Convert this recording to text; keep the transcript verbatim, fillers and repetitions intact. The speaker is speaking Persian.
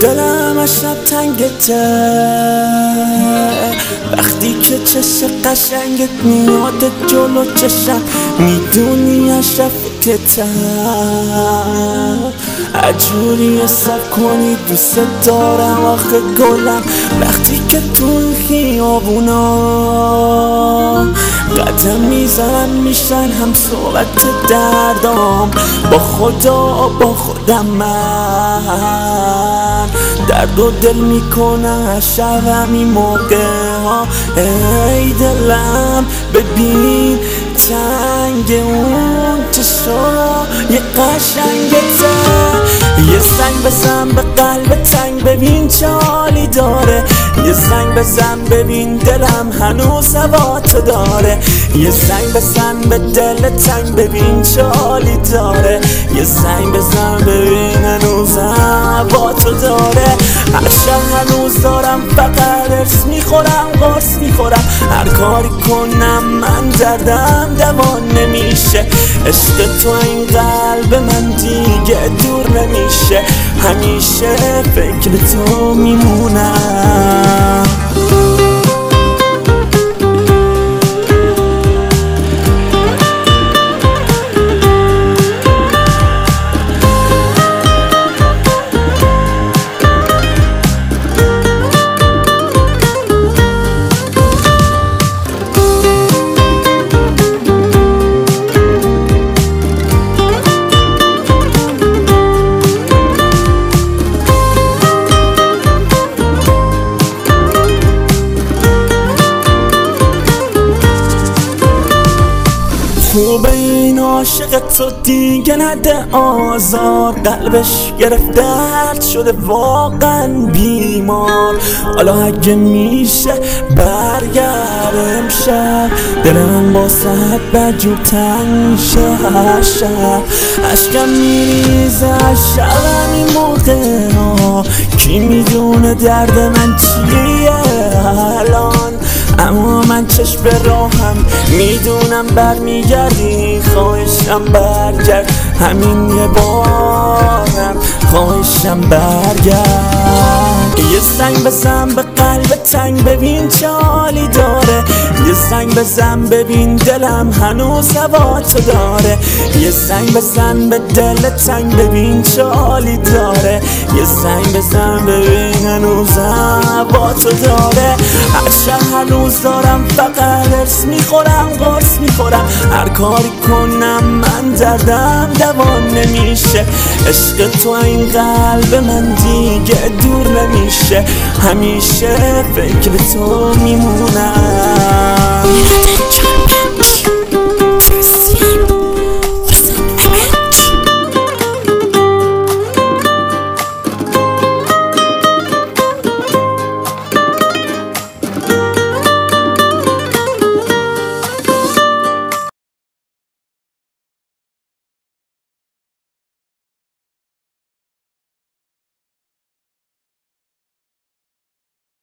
دلم از شب تنگته وقتی که چشم قشنگت میاد جلو چشم میدونی از شفتتم عجوری حساب کنی دوست دارم آخه گلم وقتی که تو خیابونا قدم میزنم میشن هم صحبت دردام با خدا با خودم من درد و دل میکنم شب این موقع ها ای دلم ببین تنگ اون چشای قشنگته یه زنگ بزن به قلب تنگ ببین چه حالی داره یه زنگ بزن ببین دلم هنوز هوا تو داره یه زنگ بزن به دل تنگ ببین چه حالی داره یه زنگ بزن ببین هنوز هوا تو داره هر شب هنوز دارم فقط ارس میخورم قرص میخورم هر کاری کنم من دردم دوان نمیشه عشق تو این قلب من دیگه دور نمیشه همیشه فکر تو میمونم خوبه این عاشق تو دیگه نده آزار قلبش گرفت درد شده واقعا بیمار حالا اگه میشه برگرد امشب دلم با صد بجور تنگ شه هر شب عشقم میریزه از شبم این موقع ها کی میدونه درد من چیه الان اما من چشم به راهم میدونم برمیگردی خواهشم برگرد همین یه بارم خواهشم برگرد یه زنگ بزن به قلب تنگ ببین چه حالی داره یه زنگ بزن ببین دلم هنوز هوا تو داره یه زنگ بزن به دل تنگ ببین چه حالی داره یه زنگ بزن ببین هنوز هوا تو داره هر شب هنوز دارم فقط ارس میخورم قرص میخورم هر کاری کنم من دردم دوان نمیشه عشق تو این قلب من دیگه دور نمیشه همیشه فکر تو میمونم